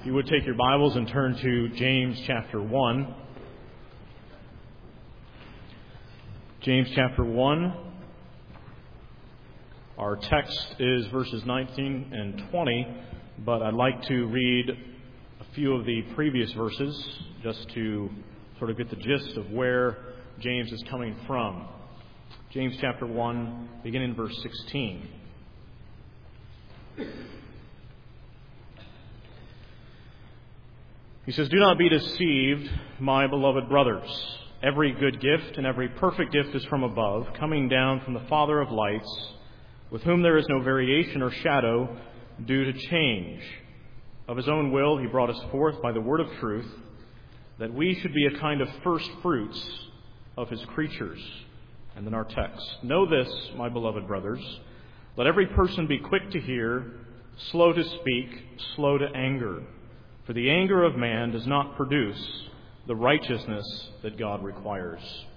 If you would take your Bibles and turn to James chapter 1. James chapter 1. Our text is verses 19 and 20, but I'd like to read a few of the previous verses just to sort of get the gist of where James is coming from. James chapter 1, beginning in verse 16. He says, "Do not be deceived, my beloved brothers. Every good gift and every perfect gift is from above, coming down from the Father of lights, with whom there is no variation or shadow due to change. Of his own will he brought us forth by the word of truth, that we should be a kind of first fruits of his creatures." And then our text, "Know this, my beloved brothers, let every person be quick to hear, slow to speak, slow to anger. For the anger of man does not produce the righteousness that God requires."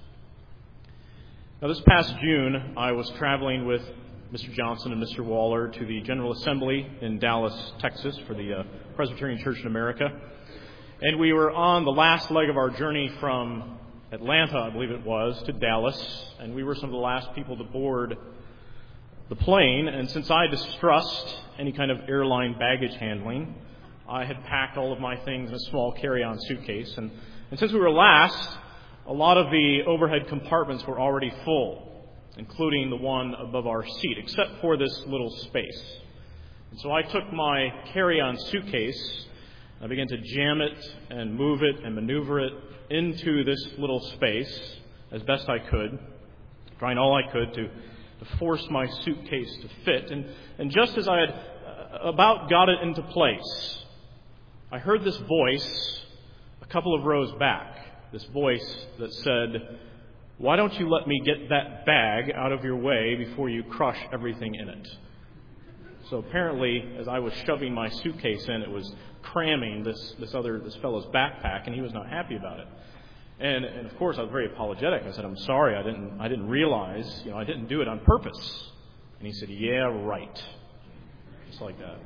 Now, this past June, I was traveling with Mr. Johnson and Mr. Waller to the General Assembly in Dallas, Texas, for the Presbyterian Church in America. And we were on the last leg of our journey from Atlanta, I believe it was, to Dallas. And we were some of the last people to board the plane. And since I distrust any kind of airline baggage handling, I had packed all of my things in a small carry-on suitcase. And since we were last, a lot of the overhead compartments were already full, including the one above our seat, except for this little space. And so I took my carry-on suitcase, and I began to jam it and move it and maneuver it into this little space as best I could, trying all I could to force my suitcase to fit. And just as I had about got it into place, I heard this voice a couple of rows back, this voice that said, "Why don't you let me get that bag out of your way before you crush everything in it?" So apparently, as I was shoving my suitcase in, it was cramming this fellow's backpack, and he was not happy about it. And of course, I was very apologetic. I said, "I'm sorry, I didn't realize, I didn't do it on purpose." And he said, "Yeah, right." Just like that.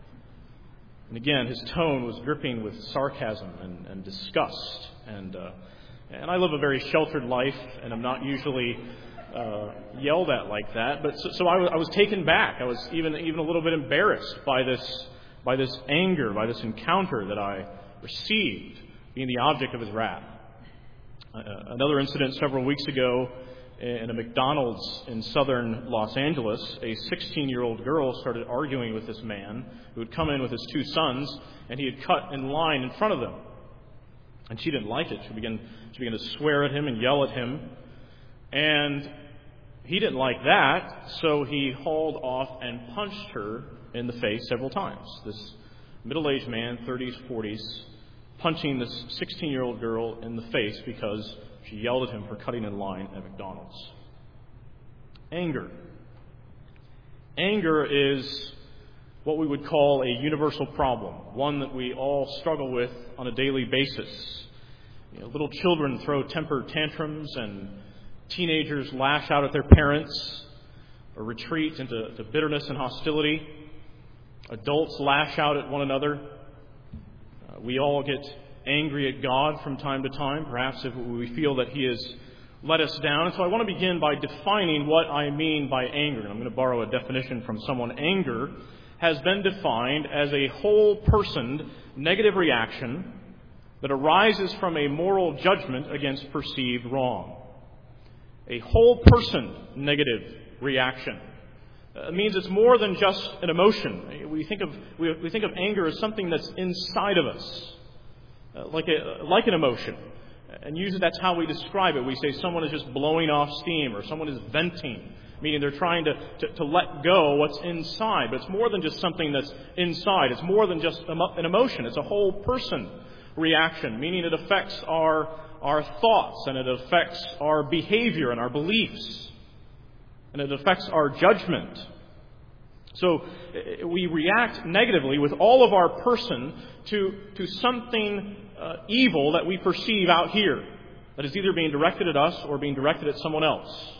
And again, his tone was dripping with sarcasm and disgust. And I live a very sheltered life, and I'm not usually yelled at like that. But so I was taken back. I was even a little bit embarrassed by this anger, by this encounter that I received, being the object of his wrath. Another incident several weeks ago in a McDonald's in southern Los Angeles, a 16-year-old girl started arguing with this man who had come in with his two sons, and he had cut in line in front of them. And she didn't like it. She began to swear at him and yell at him. And he didn't like that, so he hauled off and punched her in the face several times. This middle-aged man, 30s, 40s, punching this 16-year-old girl in the face because she yelled at him for cutting in line at McDonald's. Anger. Anger is what we would call a universal problem, one that we all struggle with on a daily basis. Little children throw temper tantrums, and teenagers lash out at their parents or retreat into bitterness and hostility. Adults lash out at one another. We all get angry at God from time to time, perhaps if we feel that He has let us down. And so I want to begin by defining what I mean by anger. And I'm going to borrow a definition from someone. Anger has been defined as a whole-personed negative reaction that arises from a moral judgment against perceived wrong. A whole-person negative reaction. It means it's more than just an emotion. We think of anger as something that's inside of us, like an emotion. And usually that's how we describe it. We say someone is just blowing off steam, or someone is venting, meaning they're trying to let go what's inside. But it's more than just something that's inside. It's more than just an emotion. It's a whole person reaction, meaning it affects our thoughts, and it affects our behavior and our beliefs, and it affects our judgment. So we react negatively with all of our person to something evil that we perceive out here that is either being directed at us or being directed at someone else.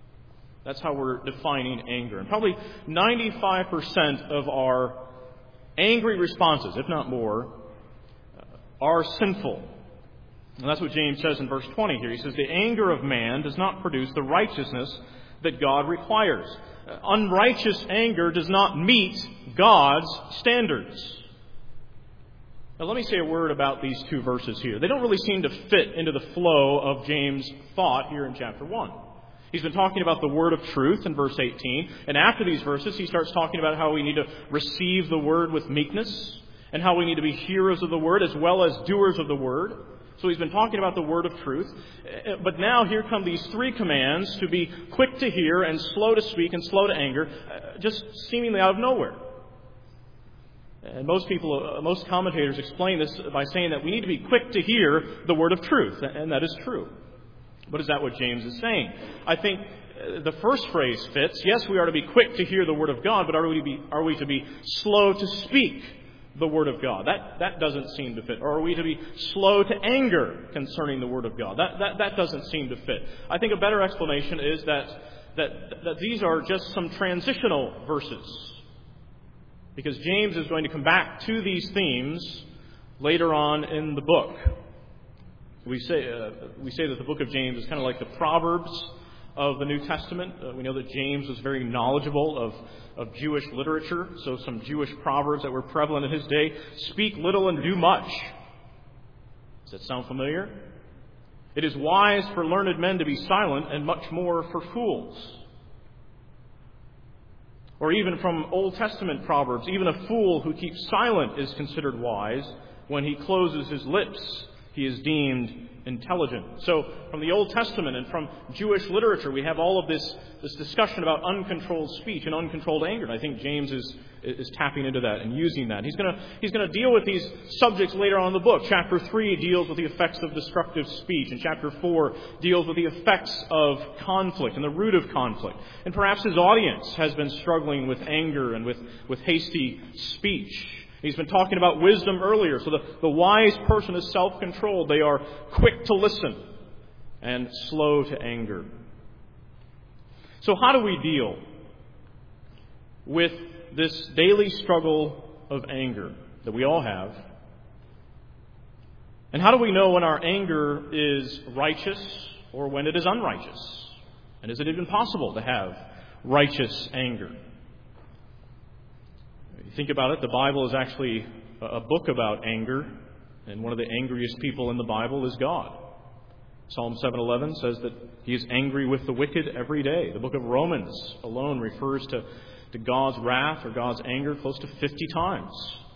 That's how we're defining anger. And probably 95% of our angry responses, if not more, are sinful. And that's what James says in verse 20 here. He says, the anger of man does not produce the righteousness that God requires. Unrighteous anger does not meet God's standards. Now let me say a word about these two verses here. They don't really seem to fit into the flow of James' thought here in chapter 1. He's been talking about the word of truth in verse 18, and after these verses he starts talking about how we need to receive the word with meekness, and how we need to be hearers of the word as well as doers of the word. So he's been talking about the word of truth. But now here come these three commands to be quick to hear and slow to speak and slow to anger, just seemingly out of nowhere. And most commentators explain this by saying that we need to be quick to hear the word of truth, and that is true. But is that what James is saying? I think the first phrase fits. Yes, we are to be quick to hear the word of God, but are we to be slow to speak the word of God? That doesn't seem to fit. Or are we to be slow to anger concerning the word of God? That doesn't seem to fit. I think a better explanation is that these are just some transitional verses, because James is going to come back to these themes later on in the book. We say that the book of James is kind of like the Proverbs of the New Testament. We know that James was very knowledgeable of Jewish literature, so some Jewish proverbs that were prevalent in his day: speak little and do much. Does that sound familiar? It is wise for learned men to be silent, and much more for fools. Or even from Old Testament proverbs, even a fool who keeps silent is considered wise. When he closes his lips, he is deemed intelligent. So from the Old Testament and from Jewish literature, we have all of this discussion about uncontrolled speech and uncontrolled anger. And I think James is tapping into that and using that. He's going to deal with these subjects later on in the book. Chapter 3 deals with the effects of destructive speech, and chapter 4 deals with the effects of conflict and the root of conflict. And perhaps his audience has been struggling with anger and with hasty speech. He's been talking about wisdom earlier. So the wise person is self-controlled. They are quick to listen and slow to anger. So how do we deal with this daily struggle of anger that we all have? And how do we know when our anger is righteous or when it is unrighteous? And is it even possible to have righteous anger? Think about it, the Bible is actually a book about anger, and one of the angriest people in the Bible is God. Psalm 7:11 says that He is angry with the wicked every day. The book of Romans alone refers to God's wrath or God's anger close to 50 times.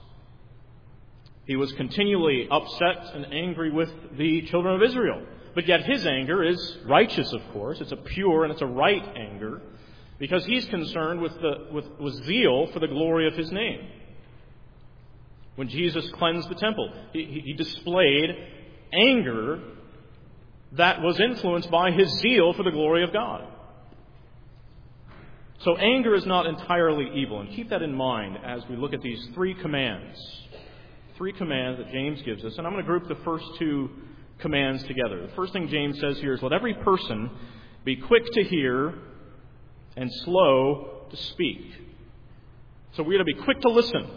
He was continually upset and angry with the children of Israel. But yet His anger is righteous, of course. It's a pure and it's a right anger, because He's concerned with zeal for the glory of His name. When Jesus cleansed the temple, He displayed anger that was influenced by His zeal for the glory of God. So anger is not entirely evil. And keep that in mind as we look at these three commands. Three commands that James gives us. And I'm going to group the first two commands together. The first thing James says here is, let every person be quick to hear and slow to speak. So we're to be quick to listen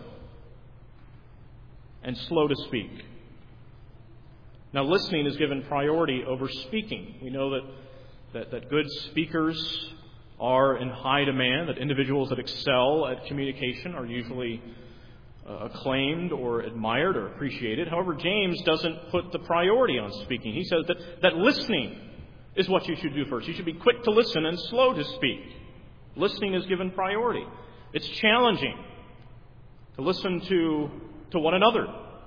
and slow to speak. Now, listening is given priority over speaking. We know that good speakers are in high demand, that individuals that excel at communication are usually acclaimed or admired or appreciated. However, James doesn't put the priority on speaking. He says that listening is what you should do first. You should be quick to listen and slow to speak. Listening is given priority. It's challenging to listen to one another.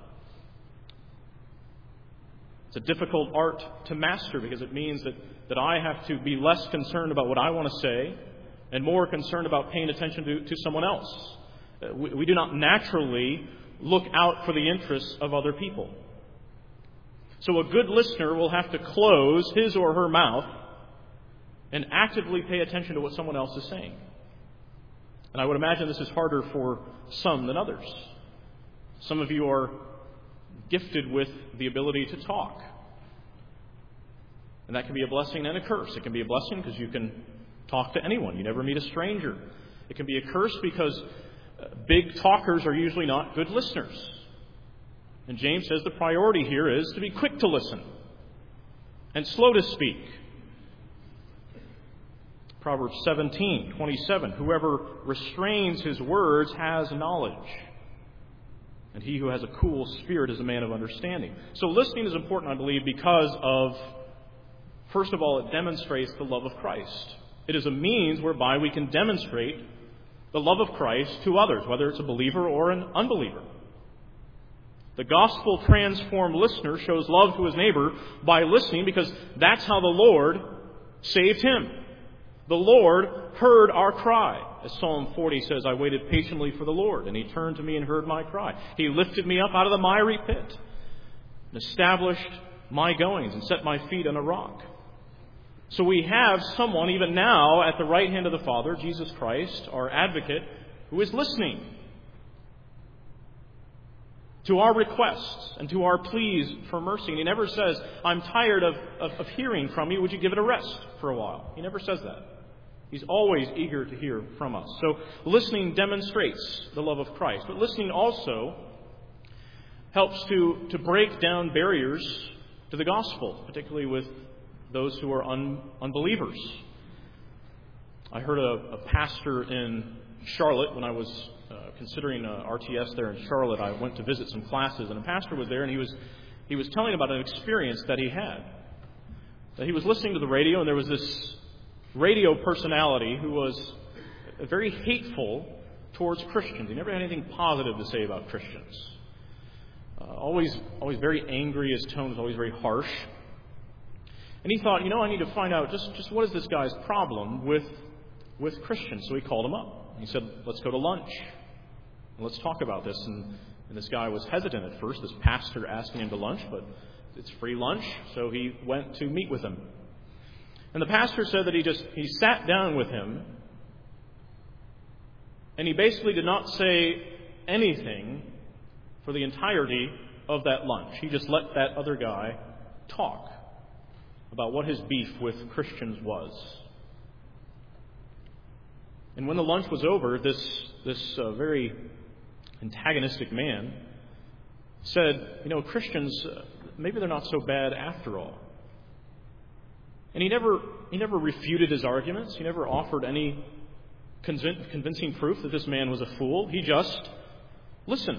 It's a difficult art to master, because it means that I have to be less concerned about what I want to say and more concerned about paying attention to someone else. We do not naturally look out for the interests of other people. So a good listener will have to close his or her mouth and actively pay attention to what someone else is saying. And I would imagine this is harder for some than others. Some of you are gifted with the ability to talk. And that can be a blessing and a curse. It can be a blessing because you can talk to anyone. You never meet a stranger. It can be a curse because Big talkers are usually not good listeners. And James says the priority here is to be quick to listen and slow to speak. Proverbs 17:27, whoever restrains his words has knowledge, and he who has a cool spirit is a man of understanding. So listening is important, I believe, because of, first of all, it demonstrates the love of Christ. It is a means whereby we can demonstrate the love of Christ to others, whether it's a believer or an unbeliever. The gospel-transformed listener shows love to his neighbor by listening, because that's how the Lord saved him. The Lord heard our cry. As Psalm 40 says, I waited patiently for the Lord, and He turned to me and heard my cry. He lifted me up out of the miry pit and established my goings and set my feet on a rock. So we have someone even now at the right hand of the Father, Jesus Christ, our advocate, who is listening to our requests and to our pleas for mercy. And He never says, I'm tired of hearing from you. Would you give it a rest for a while? He never says that. He's always eager to hear from us. So listening demonstrates the love of Christ. But listening also helps to break down barriers to the gospel, particularly with those who are unbelievers. I heard a pastor in Charlotte when I was considering RTS there in Charlotte. I went to visit some classes, and a pastor was there, and he was telling about an experience that he had. That he was listening to the radio, and there was this radio personality who was very hateful towards Christians. He never had anything positive to say about Christians. Always very angry. His tone was always very harsh. And he thought, I need to find out just what is this guy's problem with Christians. So he called him up. He said, let's go to lunch. And let's talk about this. And this guy was hesitant at first, this pastor asking him to lunch, but it's free lunch. So he went to meet with him. And the pastor said that he sat down with him, and he basically did not say anything for the entirety of that lunch. He just let that other guy talk about what his beef with Christians was. And when the lunch was over, this very antagonistic man said, Christians, maybe they're not so bad after all. And he never refuted his arguments. He never offered any convincing proof that this man was a fool. He just listened.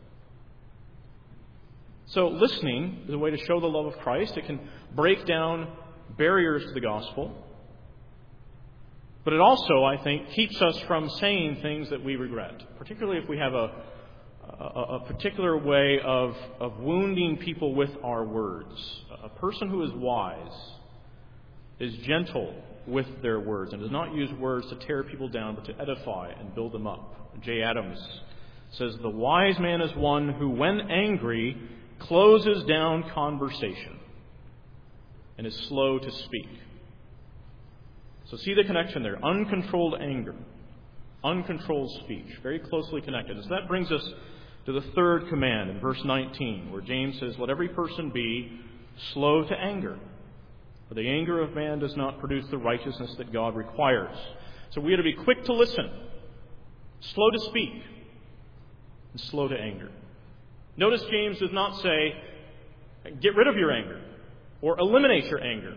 So listening is a way to show the love of Christ. It can break down barriers to the gospel. But it also, I think, keeps us from saying things that we regret, particularly if we have a particular way of wounding people with our words. A person who is wise is gentle with their words and does not use words to tear people down, but to edify and build them up. J. Adams says, the wise man is one who, when angry, closes down conversation and is slow to speak. So see the connection there. Uncontrolled anger, uncontrolled speech, very closely connected. And so that brings us to the third command in verse 19, where James says, let every person be slow to anger. For the anger of man does not produce the righteousness that God requires. So we are to be quick to listen, slow to speak, and slow to anger. Notice James does not say, get rid of your anger or eliminate your anger.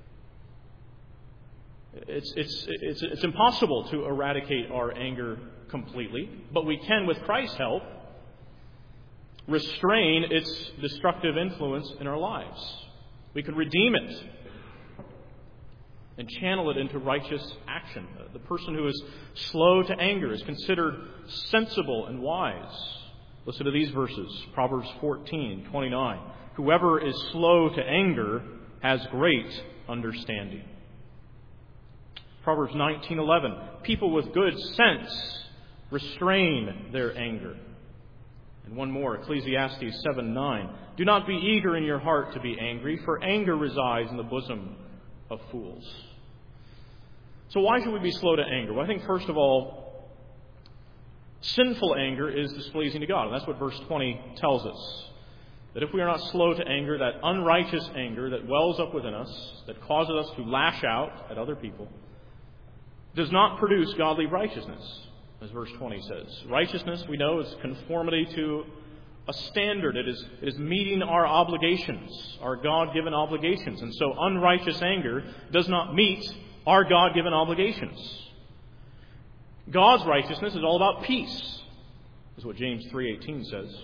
It's impossible to eradicate our anger completely, but we can, with Christ's help, restrain its destructive influence in our lives. We can redeem it and channel it into righteous action. The person who is slow to anger is considered sensible and wise. Listen to these verses. Proverbs 14:29. Whoever is slow to anger has great understanding. Proverbs 19:11. People with good sense restrain their anger. And one more, Ecclesiastes 7:9. Do not be eager in your heart to be angry, for anger resides in the bosom of fools. So why should we be slow to anger? Well, I think first of all, sinful anger is displeasing to God. And that's what verse 20 tells us. That if we are not slow to anger, that unrighteous anger that wells up within us, that causes us to lash out at other people, does not produce godly righteousness. as verse 20 says. Righteousness, we know, is conformity to a standard. It is meeting our obligations, our God-given obligations. And so unrighteous anger does not meet our God-given obligations. God's righteousness is all about peace, is what James 3:18 says.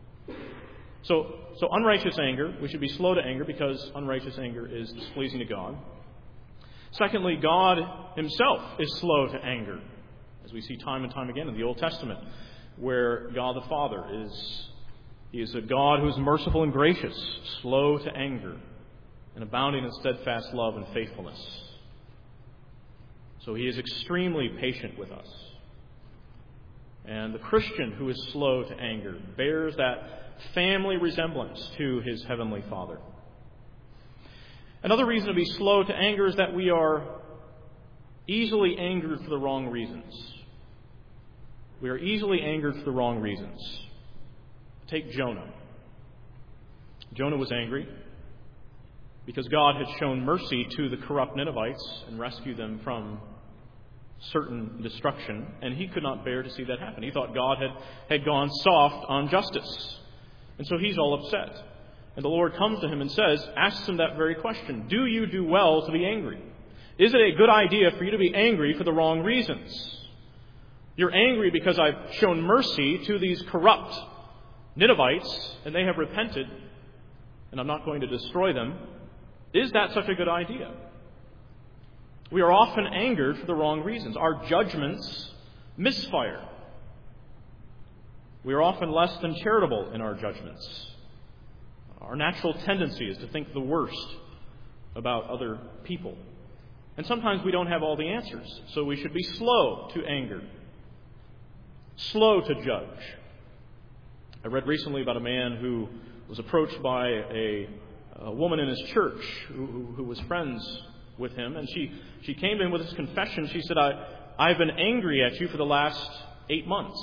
So unrighteous anger, we should be slow to anger because unrighteous anger is displeasing to God. Secondly, God himself is slow to anger, as we see time and time again in the Old Testament, where God the Father is a God who is merciful and gracious, slow to anger, and abounding in steadfast love and faithfulness. So he is extremely patient with us. And the Christian who is slow to anger bears that family resemblance to his heavenly Father. Another reason to be slow to anger is that we are easily angered for the wrong reasons. We are easily angered for the wrong reasons. Take Jonah. Jonah was angry because God had shown mercy to the corrupt Ninevites and rescued them from certain destruction, and he could not bear to see that happen. He thought God had gone soft on justice. And so he's all upset. And the Lord comes to him and asks him that very question. Do you do well to be angry? Is it a good idea for you to be angry for the wrong reasons? You're angry because I've shown mercy to these corrupt Ninevites, and they have repented, and I'm not going to destroy them. Is that such a good idea? We are often angered for the wrong reasons. Our judgments misfire. We are often less than charitable in our judgments. Our natural tendency is to think the worst about other people. And sometimes we don't have all the answers, so we should be slow to anger, slow to judge. I read recently about a man who was approached by a woman in his church who was friends with him, and she came to him with this confession. She said, I've been angry at you for the last 8 months.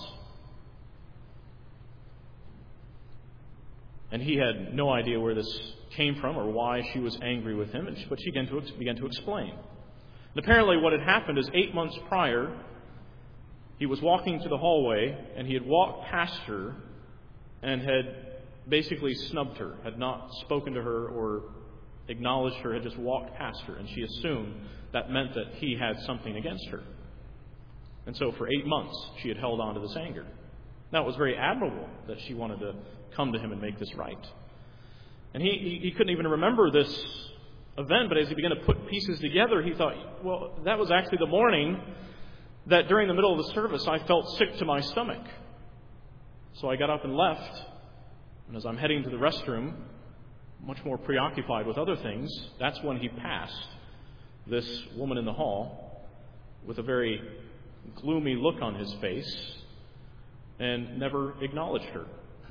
And he had no idea where this came from or why she was angry with him, but she began to explain. And apparently what had happened is 8 months prior, he was walking to the hallway, and he had walked past her and had basically snubbed her, had not spoken to her or acknowledged her, had just walked past her, and she assumed that meant that he had something against her. And so for 8 months, she had held on to this anger. Now, it was very admirable that she wanted to come to him and make this right. And he couldn't even remember this event, but as he began to put pieces together, he thought, well, that was actually the morning that during the middle of the service, I felt sick to my stomach. So I got up and left, and as I'm heading to the restroom, much more preoccupied with other things, that's when he passed this woman in the hall with a very gloomy look on his face and never acknowledged her.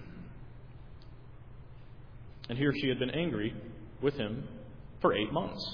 And here she had been angry with him for 8 months.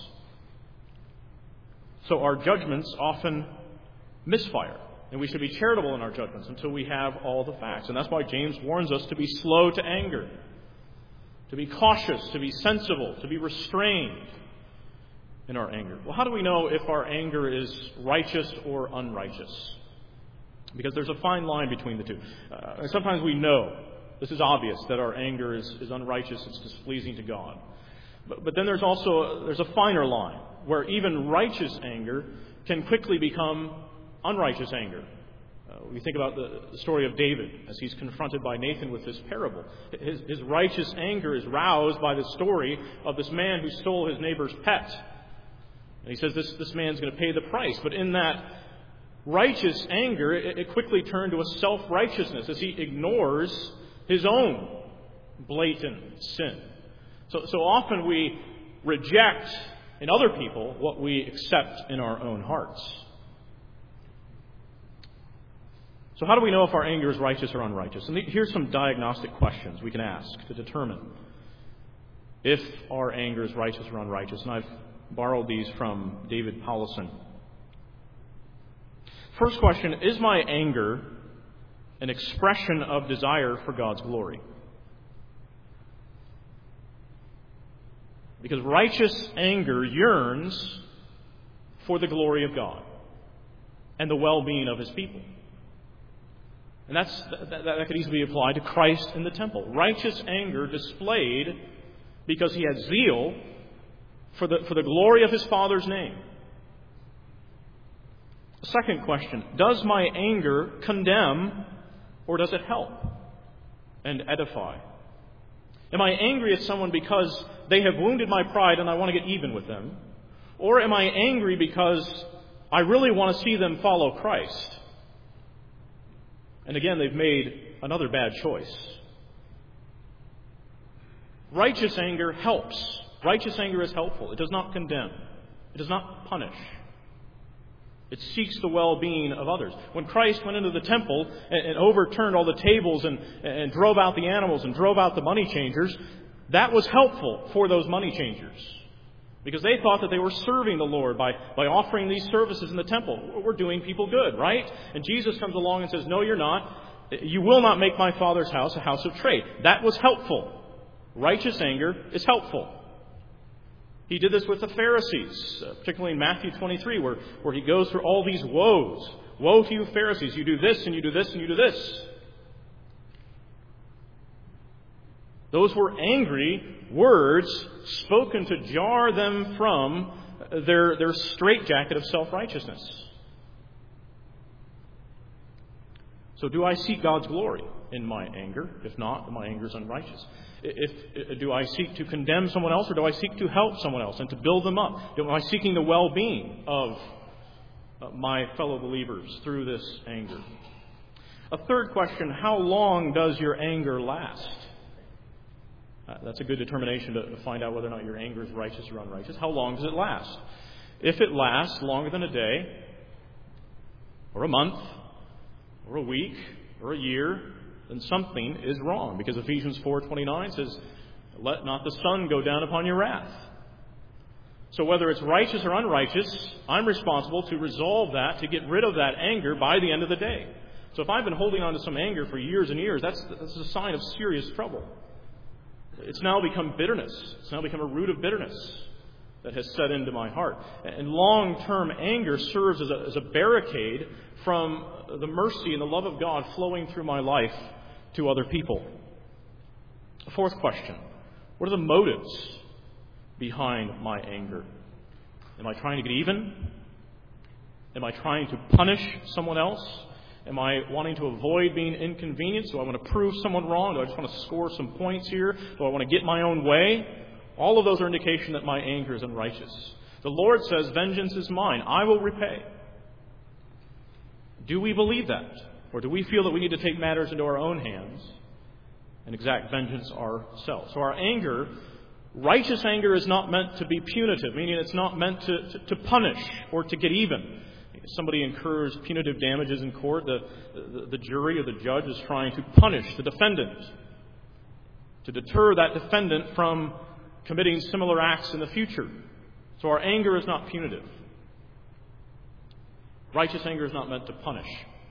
So our judgments often misfire, and we should be charitable in our judgments until we have all the facts. And that's why James warns us to be slow to anger, to be cautious, to be sensible, to be restrained in our anger. Well, how do we know if our anger is righteous or unrighteous? Because there's a fine line between the two. Sometimes we know, this is obvious, that our anger is unrighteous, it's displeasing to God. But then there's a finer line, where even righteous anger can quickly become unrighteous anger. We think about the story of David as he's confronted by Nathan with this parable. His righteous anger is roused by the story of this man who stole his neighbor's pet. And he says this man's going to pay the price. But in that righteous anger, it quickly turned to a self-righteousness as he ignores his own blatant sin. So often we reject in other people what we accept in our own hearts. So how do we know if our anger is righteous or unrighteous? And here's some diagnostic questions we can ask to determine if our anger is righteous or unrighteous. And I've borrowed these from David Powlison. First question, is my anger an expression of desire for God's glory? Because righteous anger yearns for the glory of God and the well-being of His people. And that could easily be applied to Christ in the temple. Righteous anger displayed because he had zeal for the glory of his Father's name. Second question, does my anger condemn or does it help and edify? Am I angry at someone because they have wounded my pride and I want to get even with them? Or am I angry because I really want to see them follow Christ? And again, they've made another bad choice. Righteous anger helps. Righteous anger is helpful. It does not condemn. It does not punish. It seeks the well-being of others. When Christ went into the temple and overturned all the tables and drove out the animals and drove out the money changers, that was helpful for those money changers. Because they thought that they were serving the Lord by offering these services in the temple. We're doing people good, right? And Jesus comes along and says, no, you're not. You will not make my Father's house a house of trade. That was helpful. Righteous anger is helpful. He did this with the Pharisees, particularly in Matthew 23, where he goes through all these woes. Woe to you, Pharisees! You do this, and you do this, and you do this. Those were angry words spoken to jar them from their straitjacket of self-righteousness. So do I seek God's glory in my anger? If not, then my anger is unrighteous. Do I seek to condemn someone else, or do I seek to help someone else and to build them up? Am I seeking the well-being of my fellow believers through this anger? A third question, how long does your anger last? That's a good determination to find out whether or not your anger is righteous or unrighteous. How long does it last? If it lasts longer than a day, or a month, or a week, or a year, then something is wrong. Because Ephesians 4:29 says, let not the sun go down upon your wrath. So whether it's righteous or unrighteous, I'm responsible to resolve that, to get rid of that anger by the end of the day. So if I've been holding on to some anger for years and years, that's a sign of serious trouble. It's now become bitterness. It's now become a root of bitterness that has set into my heart. And long-term anger serves as a barricade from the mercy and the love of God flowing through my life to other people. Fourth question, what are the motives behind my anger? Am I trying to get even? Am I trying to punish someone else? Am I wanting to avoid being inconvenienced? Do I want to prove someone wrong? Do I just want to score some points here? Do I want to get my own way? All of those are indication that my anger is unrighteous. The Lord says, vengeance is mine. I will repay. Do we believe that? Or do we feel that we need to take matters into our own hands and exact vengeance ourselves? So our anger, righteous anger, is not meant to be punitive, meaning it's not meant to punish or to get even. If somebody incurs punitive damages in court, the jury or the judge is trying to punish the defendant, to deter that defendant from committing similar acts in the future. So our anger is not punitive. Righteous anger is not meant to punish.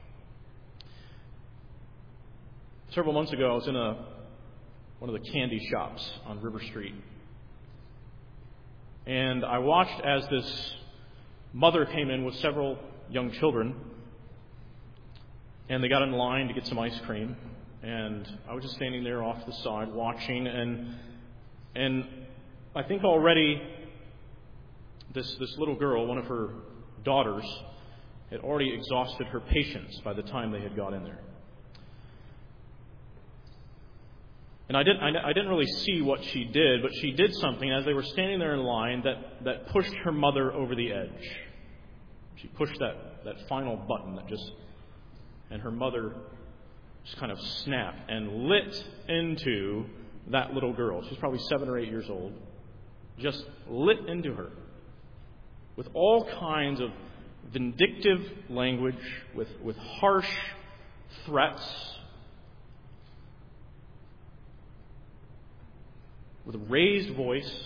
Several months ago, I was in one of the candy shops on River Street. And I watched as this mother came in with several young children. And they got in line to get some ice cream. And I was just standing there off the side watching. And I think already this little girl, one of her daughters, had already exhausted her patience by the time they had got in there. And I didn't really see what she did, but she did something as they were standing there in line that pushed her mother over the edge. She pushed that final button and her mother just kind of snapped and lit into that little girl. She's probably 7 or 8 years old. Just lit into her with all kinds of vindictive language, with harsh threats, with a raised voice.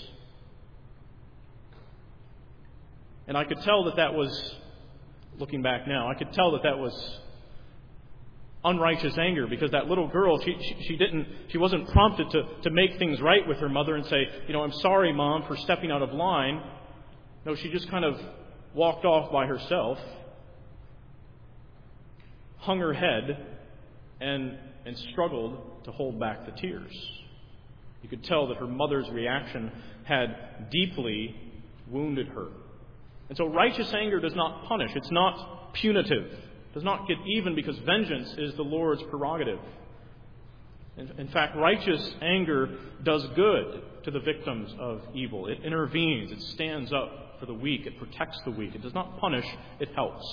And I could tell that was, looking back now, I could tell that was unrighteous anger, because that little girl, she wasn't prompted to make things right with her mother and say, I'm sorry, Mom, for stepping out of line. No, she just kind of walked off by herself, hung her head, and struggled to hold back the tears. You could tell that her mother's reaction had deeply wounded her. And so righteous anger does not punish. It's not punitive. It does not get even, because vengeance is the Lord's prerogative. In fact, righteous anger does good to the victims of evil. It intervenes. It stands up for the weak. It protects the weak. It does not punish. It helps.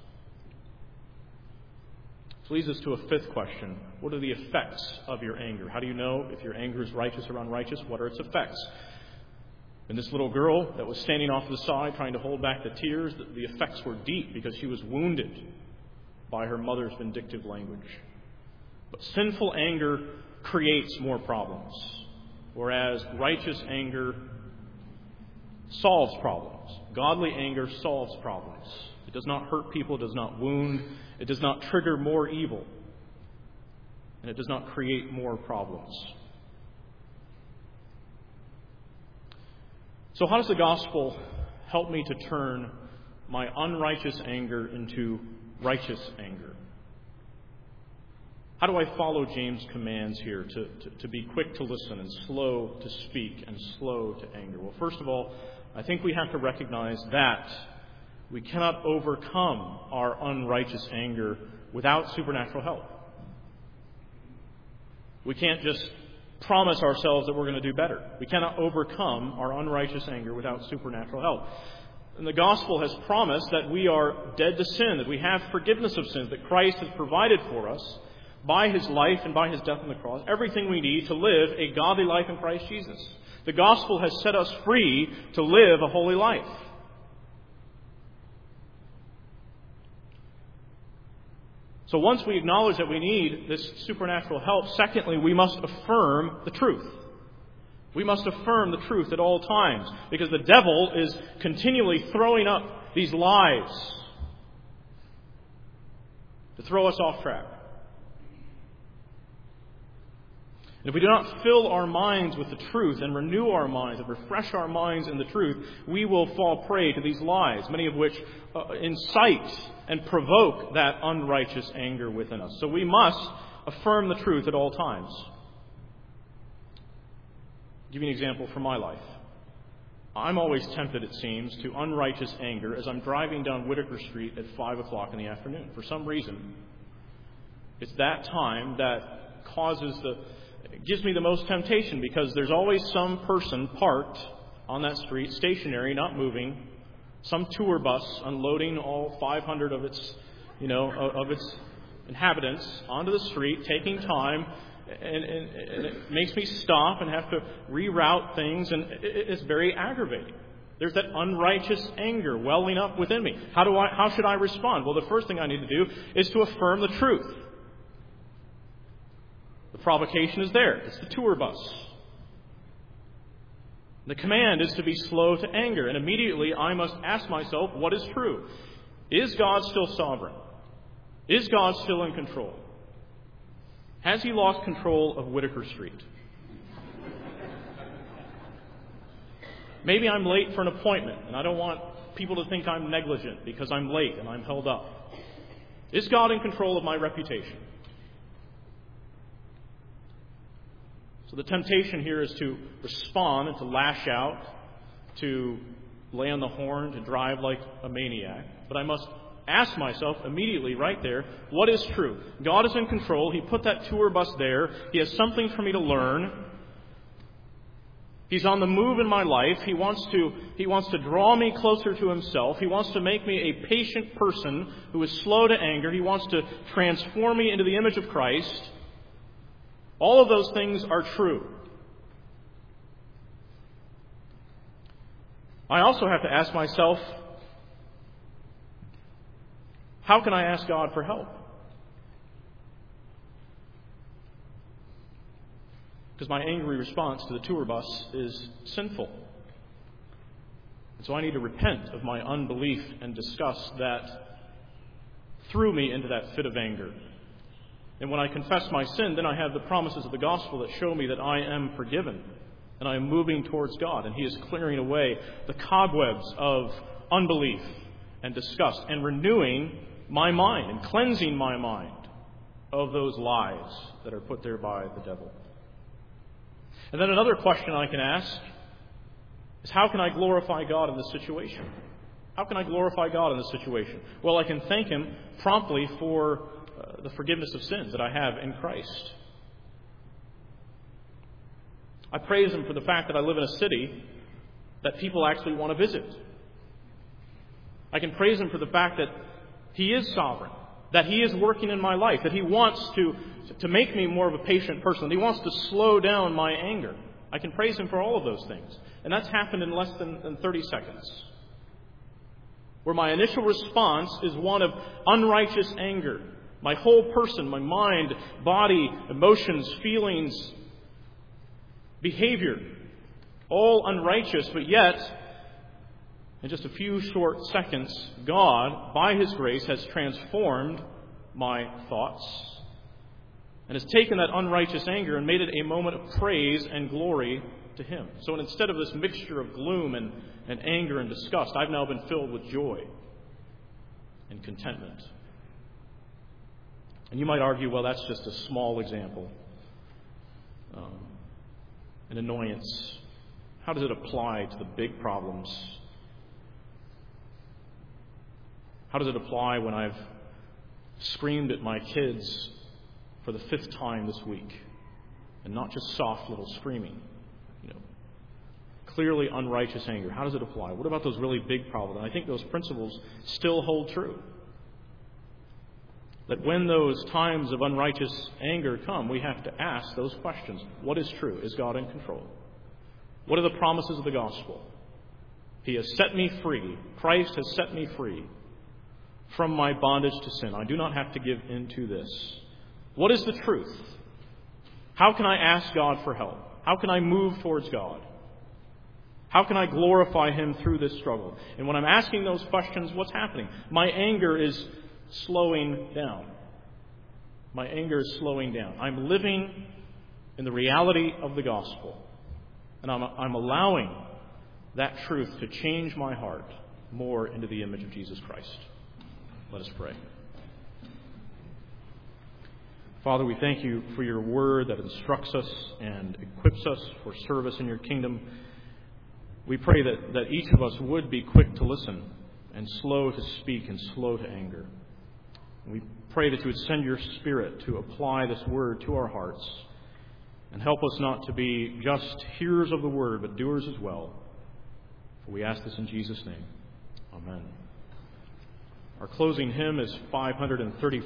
This leads us to a fifth question. What are the effects of your anger? How do you know if your anger is righteous or unrighteous? What are its effects? And this little girl that was standing off to the side trying to hold back the tears, the effects were deep because she was wounded by her mother's vindictive language. But sinful anger creates more problems, whereas righteous anger solves problems. Godly anger solves problems. It does not hurt people. It does not wound. It does not trigger more evil. And it does not create more problems. So how does the gospel help me to turn my unrighteous anger into righteous anger? How do I follow James' commands here to be quick to listen and slow to speak and slow to anger? Well, first of all, I think we have to recognize that we cannot overcome our unrighteous anger without supernatural help. We can't just promise ourselves that we're going to do better. We cannot overcome our unrighteous anger without supernatural help. And the gospel has promised that we are dead to sin, that we have forgiveness of sins, that Christ has provided for us by His life and by His death on the cross everything we need to live a godly life in Christ Jesus. The gospel has set us free to live a holy life. So once we acknowledge that we need this supernatural help, secondly, we must affirm the truth. We must affirm the truth at all times, because the devil is continually throwing up these lies to throw us off track. And if we do not fill our minds with the truth and renew our minds and refresh our minds in the truth, we will fall prey to these lies, many of which incite and provoke that unrighteous anger within us. So we must affirm the truth at all times. I'll give you an example from my life. I'm always tempted, it seems, to unrighteous anger as I'm driving down Whitaker Street at 5 o'clock in the afternoon. For some reason, it's that time that gives me the most temptation, because there's always some person parked on that street, stationary, not moving, some tour bus unloading all 500 of its inhabitants onto the street, taking time, and it makes me stop and have to reroute things, and it's very aggravating. There's that unrighteous anger welling up within me. How should I respond? Well, the first thing I need to do is to affirm the truth. The provocation is there. It's the tour bus. The command is to be slow to anger. And immediately I must ask myself, what is true? Is God still sovereign? Is God still in control? Has He lost control of Whitaker Street? Maybe I'm late for an appointment, and I don't want people to think I'm negligent because I'm late and I'm held up. Is God in control of my reputation? So the temptation here is to respond and to lash out, to lay on the horn, to drive like a maniac. But I must ask myself immediately right there, what is true? God is in control. He put that tour bus there. He has something for me to learn. He's on the move in my life. He wants to draw me closer to Himself. He wants to make me a patient person who is slow to anger. He wants to transform me into the image of Christ. All of those things are true. I also have to ask myself, how can I ask God for help? Because my angry response to the tour bus is sinful. And so I need to repent of my unbelief and disgust that threw me into that fit of anger. And when I confess my sin, then I have the promises of the gospel that show me that I am forgiven and I am moving towards God, and He is clearing away the cobwebs of unbelief and disgust and renewing my mind and cleansing my mind of those lies that are put there by the devil. And then another question I can ask is, how can I glorify God in this situation? How can I glorify God in this situation? Well, I can thank Him promptly for the forgiveness of sins that I have in Christ. I praise Him for the fact that I live in a city that people actually want to visit. I can praise Him for the fact that He is sovereign, that He is working in my life, that He wants to make me more of a patient person, that He wants to slow down my anger. I can praise Him for all of those things. And that's happened in less than 30 seconds. Where my initial response is one of unrighteous anger. My whole person, my mind, body, emotions, feelings, behavior, all unrighteous, but yet, in just a few short seconds, God, by His grace, has transformed my thoughts and has taken that unrighteous anger and made it a moment of praise and glory to Him. So instead of this mixture of gloom and anger and disgust, I've now been filled with joy and contentment. And you might argue, well, that's just a small example, an annoyance. How does it apply to the big problems? How does it apply when I've screamed at my kids for the 5th time this week? And not just soft little screaming. Clearly unrighteous anger. How does it apply? What about those really big problems? And I think those principles still hold true. That when those times of unrighteous anger come, we have to ask those questions. What is true? Is God in control? What are the promises of the gospel? He has set me free. Christ has set me free from my bondage to sin. I do not have to give in to this. What is the truth? How can I ask God for help? How can I move towards God? How can I glorify Him through this struggle? And when I'm asking those questions, what's happening? My anger is slowing down. My anger is slowing down. I'm living in the reality of the gospel. And I'm allowing that truth to change my heart more into the image of Jesus Christ. Let us pray. Father, we thank You for Your word that instructs us and equips us for service in Your kingdom. We pray that each of us would be quick to listen and slow to speak and slow to anger. We pray that You would send Your Spirit to apply this word to our hearts and help us not to be just hearers of the word, but doers as well. For we ask this in Jesus' name. Amen. Our closing hymn is 530.